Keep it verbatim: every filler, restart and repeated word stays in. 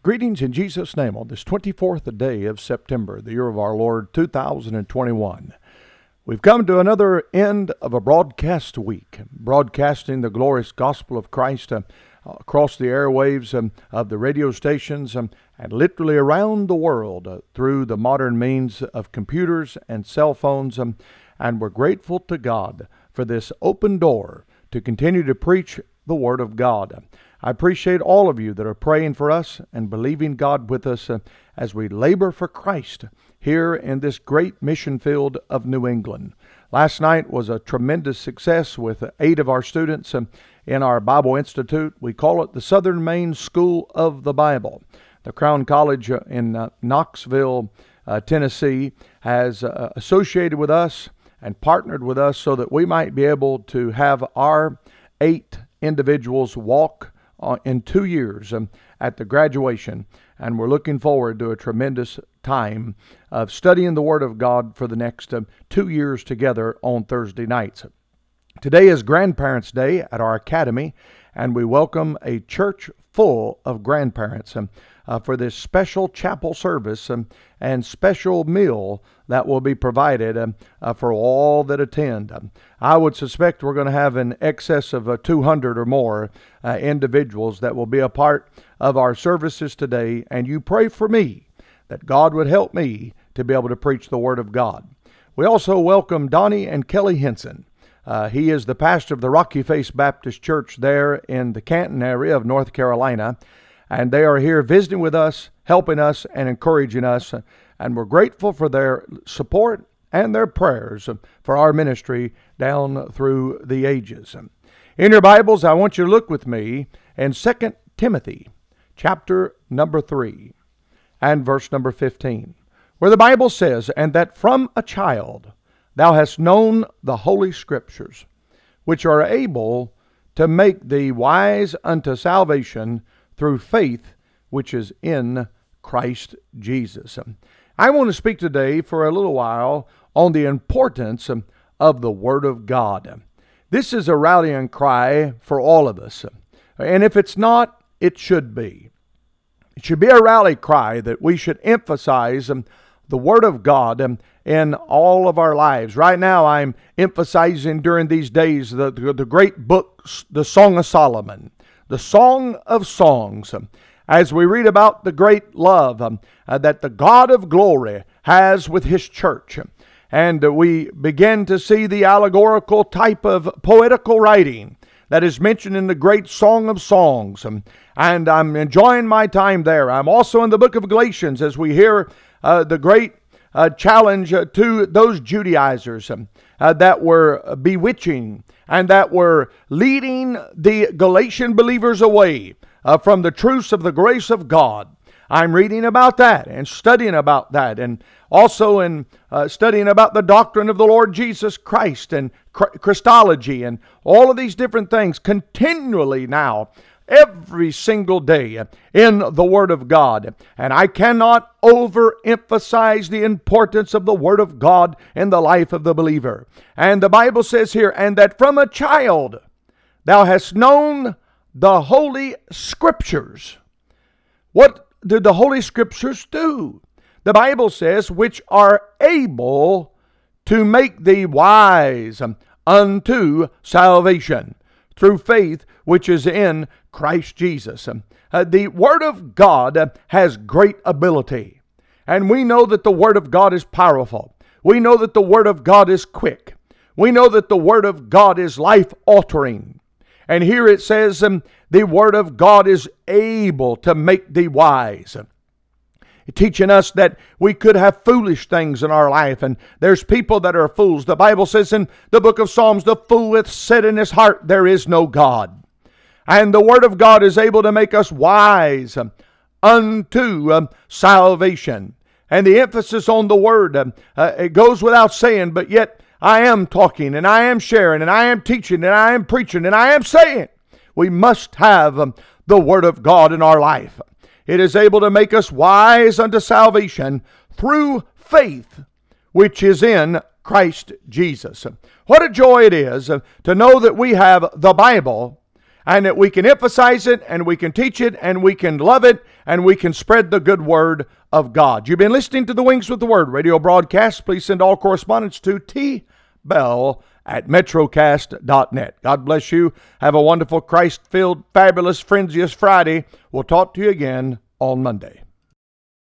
Greetings in Jesus' name on this twenty-fourth day of September, the year of our Lord, two thousand twenty-one. We've come to another end of a broadcast week, broadcasting the glorious gospel of Christ uh, across the airwaves um, of the radio stations um, and literally around the world uh, through the modern means of computers and cell phones. Um, and we're grateful to God for this open door to continue to preach the Word of God. I appreciate all of you that are praying for us and believing God with us uh, as we labor for Christ here in this great mission field of New England. Last night was a tremendous success with eight of our students um, in our Bible Institute. We call it the Southern Maine School of the Bible. The Crown College in uh, Knoxville, uh, Tennessee, has uh, associated with us and partnered with us so that we might be able to have our eight individuals walk uh, in two years um, at the graduation. And we're looking forward to a tremendous time of studying the Word of God for the next um, two years together on Thursday nights. Today is Grandparents' Day at our academy, and we welcome a church full of grandparents um, uh, for this special chapel service um, and special meal that will be provided um, uh, for all that attend. Um, I would suspect we're going to have an excess of uh, two hundred or more uh, individuals that will be a part of our services today, and you pray for me that God would help me to be able to preach the Word of God. We also welcome Donnie and Kelly Henson. Uh, he is the pastor of the Rocky Face Baptist Church there in the Canton area of North Carolina, and they are here visiting with us, helping us, and encouraging us, and we're grateful for their support and their prayers for our ministry down through the ages. In your Bibles, I want you to look with me in Second Timothy chapter number three and verse number fifteen, where the Bible says, "And that from a child thou hast known the holy Scriptures, which are able to make thee wise unto salvation through faith which is in Christ Jesus." I want to speak today for a little while on the importance of the Word of God. This is a rallying cry for all of us. And if it's not, it should be. It should be a rally cry that we should emphasize the Word of God in all of our lives. Right now, I'm emphasizing during these days the, the, the great book, the Song of Solomon, the Song of Songs, as we read about the great love um, uh, that the God of glory has with His church. And uh, we begin to see the allegorical type of poetical writing that is mentioned in the great Song of Songs. Um, and I'm enjoying my time there. I'm also in the book of Galatians as we hear uh, the great uh, challenge uh, to those Judaizers um, uh, that were bewitching and that were leading the Galatian believers away uh, from the truths of the grace of God. I'm reading about that and studying about that, and also in uh, studying about the doctrine of the Lord Jesus Christ and Christology and all of these different things continually now, every single day in the Word of God. And I cannot overemphasize the importance of the Word of God in the life of the believer. And the Bible says here, "And that from a child thou hast known the Holy Scriptures." What did the Holy Scriptures do? The Bible says, "which are able to make thee wise unto salvation through faith which is in Christ Jesus." Uh, the Word of God uh, has great ability. And we know that the Word of God is powerful. We know that the Word of God is quick. We know that the Word of God is life-altering. And here it says, um, the Word of God is able to make thee wise. Teaching us that we could have foolish things in our life, and there's people that are fools. The Bible says in the book of Psalms, "The fool hath said in his heart, there is no God." And the Word of God is able to make us wise unto um, salvation. And the emphasis on the Word, um, uh, it goes without saying, but yet I am talking, and I am sharing, and I am teaching, and I am preaching, and I am saying we must have um, the Word of God in our life. It is able to make us wise unto salvation through faith, which is in Christ Jesus. What a joy it is to know that we have the Bible and that we can emphasize it, and we can teach it, and we can love it, and we can spread the good word of God. You've been listening to the Wings with the Word radio broadcast. Please send all correspondence to T. Bell at metrocast dot net. God bless you. Have a wonderful, Christ-filled, fabulous, frenzious Friday. We'll talk to you again on Monday.